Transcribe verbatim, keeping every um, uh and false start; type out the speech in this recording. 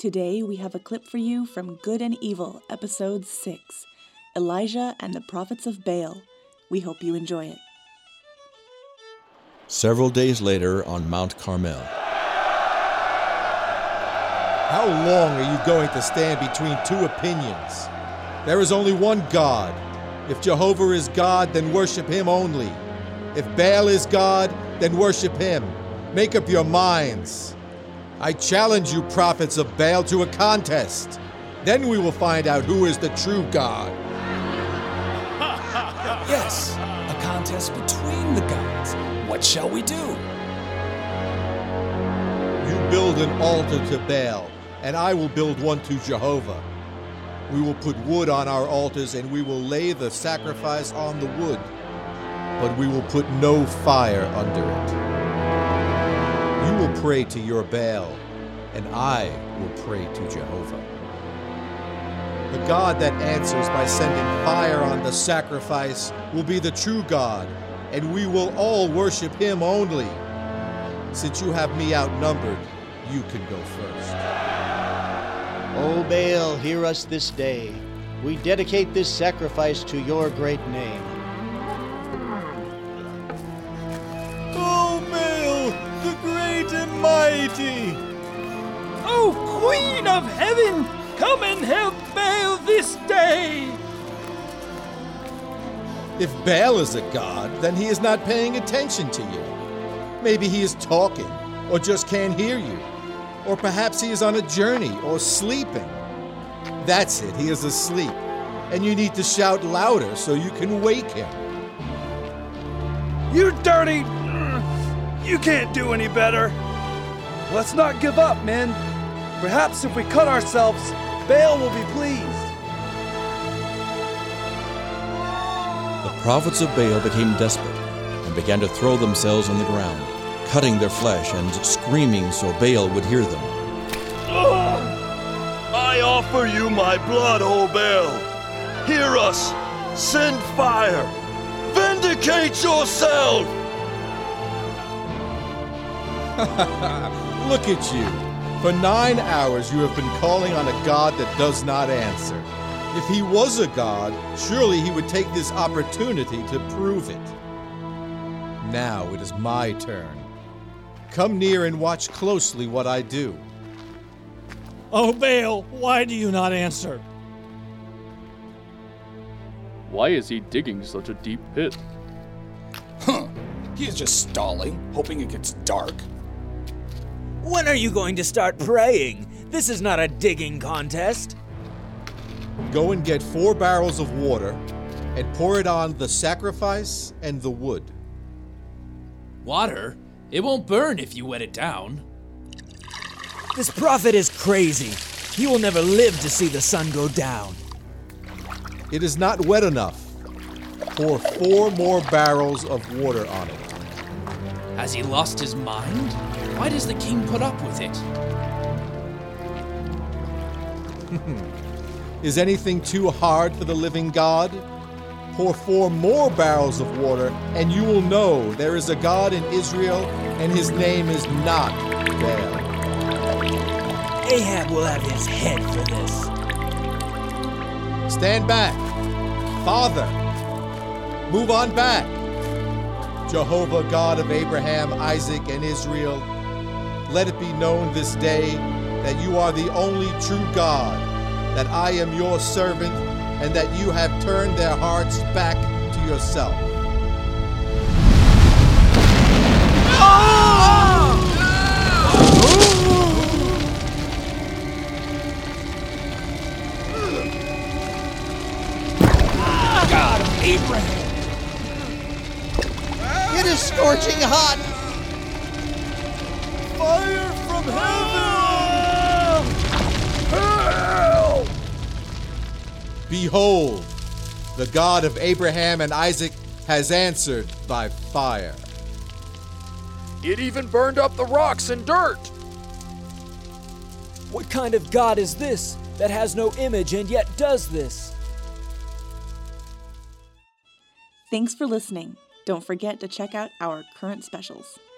Today we have a clip for you from Good and Evil, Episode six, Elijah and the Prophets of Baal. We hope you enjoy it. Several days later on Mount Carmel. How long are you going to stand between two opinions? There is only one God. If Jehovah is God, then worship him only. If Baal is God, then worship him. Make up your minds. I challenge you, prophets of Baal, to a contest. Then we will find out who is the true God. Yes, a contest between the gods. What shall we do? You build an altar to Baal, and I will build one to Jehovah. We will put wood on our altars, and we will lay the sacrifice on the wood, but we will put no fire under it. You will pray to your Baal, and I will pray to Jehovah. The God that answers by sending fire on the sacrifice will be the true God, and we will all worship him only. Since you have me outnumbered, you can go first. O Baal, hear us this day. We dedicate this sacrifice to your great name. O Baal, the great and mighty! O Queen of Heaven, come and help Baal this day! If Baal is a god, then he is not paying attention to you. Maybe he is talking, or just can't hear you. Or perhaps he is on a journey, or sleeping. That's it, he is asleep. And you need to shout louder so you can wake him. You dirty... You can't do any better. Let's not give up, men. Perhaps if we cut ourselves, Baal will be pleased. The prophets of Baal became desperate and began to throw themselves on the ground, cutting their flesh and screaming so Baal would hear them. I offer you my blood, O Baal. Hear us. Send fire. Vindicate yourself. Look at you. For nine hours you have been calling on a God that does not answer. If he was a God, surely he would take this opportunity to prove it. Now it is my turn. Come near and watch closely what I do. Oh, Baal, why do you not answer? Why is he digging such a deep pit? Huh. He is just stalling, hoping it gets dark. When are you going to start praying? This is not a digging contest. Go and get four barrels of water and pour it on the sacrifice and the wood. Water? It won't burn if you wet it down. This prophet is crazy. He will never live to see the sun go down. It is not wet enough. Pour four more barrels of water on it. Has he lost his mind? Why does the king put up with it? Is anything too hard for the living God? Pour four more barrels of water, and you will know there is a God in Israel, and his name is not Baal. Ahab will have his head for this. Stand back. Father, move on back. Jehovah, God of Abraham, Isaac, and Israel, let it be known this day that you are the only true God, that I am your servant, and that you have turned their hearts back to yourself. God of Abraham! It is scorching hot! Fire from heaven! Help! Behold, the God of Abraham and Isaac has answered by fire. It even burned up the rocks and dirt. What kind of God is this that has no image and yet does this? Thanks for listening. Don't forget to check out our current specials.